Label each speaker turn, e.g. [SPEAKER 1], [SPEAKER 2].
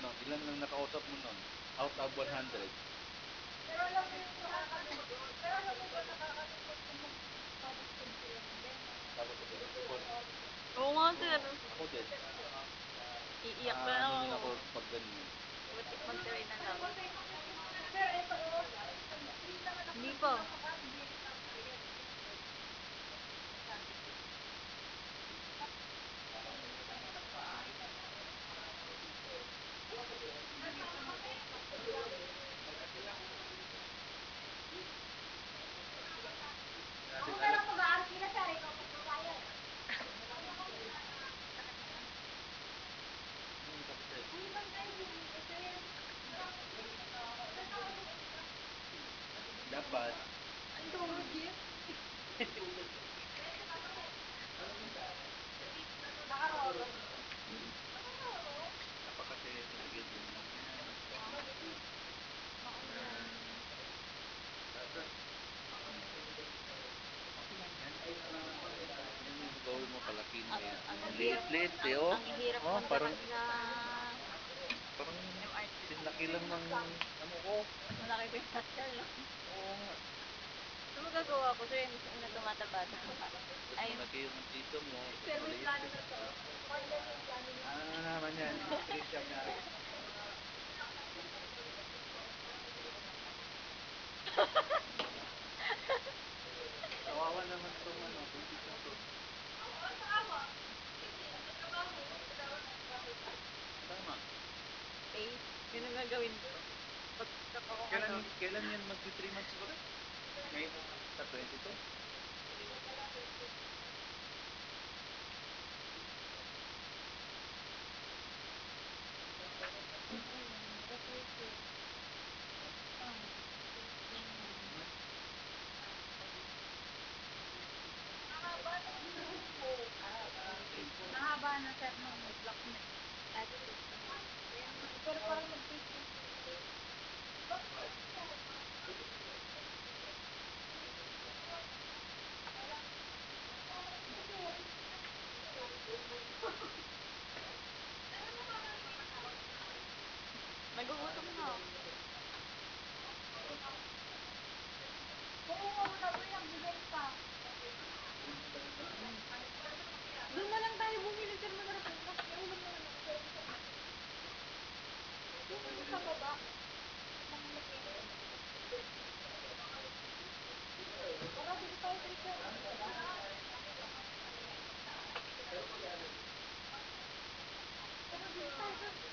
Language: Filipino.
[SPEAKER 1] No, ilan lang nakausap mo nun? Out of 100.
[SPEAKER 2] Pero alam mo yung nakakagusto. Pero alam mo ba nakakagusto kung magpapagpag sila ng ganyan.
[SPEAKER 1] Tapos sa Bicol.
[SPEAKER 3] Oo nga,
[SPEAKER 1] Oo,
[SPEAKER 3] sir.
[SPEAKER 1] ako din.
[SPEAKER 3] Iiyak na lang
[SPEAKER 1] Ano din
[SPEAKER 3] ako.
[SPEAKER 1] ako pag ganyan.
[SPEAKER 3] Batik mag-try na lang.
[SPEAKER 2] Pero ito, hindi naman ako
[SPEAKER 3] Hindi pa.
[SPEAKER 2] nakapag-hindi yan.
[SPEAKER 1] Natin
[SPEAKER 2] Kung
[SPEAKER 1] alam.
[SPEAKER 2] meron mag-aarki na sir, ikaw magbabayad.
[SPEAKER 1] Ano yung sabi sa'yo?
[SPEAKER 2] Hindi man tayo kasi
[SPEAKER 1] Dapat,
[SPEAKER 2] ang tungkit. Nakaroro.
[SPEAKER 1] dapat kasi binigyan din ng yan. Okay lang yan. Yan yung gawin mo palaki mo yan.
[SPEAKER 3] Ang
[SPEAKER 1] Ang
[SPEAKER 3] hirap,
[SPEAKER 1] liit-liit eh, oh.
[SPEAKER 3] ang hirap
[SPEAKER 1] Oh, parang,
[SPEAKER 3] magsakay sa
[SPEAKER 1] parang
[SPEAKER 3] MRT.
[SPEAKER 1] sinlaki lang ng ano ko.
[SPEAKER 3] Malaki pa yung pastel, no?
[SPEAKER 1] Oo nga.
[SPEAKER 3] Ano magagawa ko, sir? Hindi na tumataba sa mukha.
[SPEAKER 1] Tapos
[SPEAKER 3] Ay,
[SPEAKER 1] malaki yung dito mo.
[SPEAKER 2] Pero may
[SPEAKER 1] Maliit
[SPEAKER 2] plano
[SPEAKER 1] eh.
[SPEAKER 2] na to. Partner may plano na.
[SPEAKER 1] Ano na naman yan? Trisha Mary. Kawawa naman itong ano, buntis na to. Tama.
[SPEAKER 3] eh, yun ang gagawin ko. Pagkak ako ano.
[SPEAKER 1] Kailan yan magti 3 months ulit? Ngayon sa 22?
[SPEAKER 2] Mahaba na sir nung block na eh. Pero parang mag-take din.
[SPEAKER 3] Nagugutom na ako.
[SPEAKER 2] Oo, sabi yung bigay pa. Doon na lang tayo bumili sir, masarap bukas. May ulam naman ako sir. Doon sa baba. Mga location. Tara, dito tayo sir. Tara, dito tayo sir.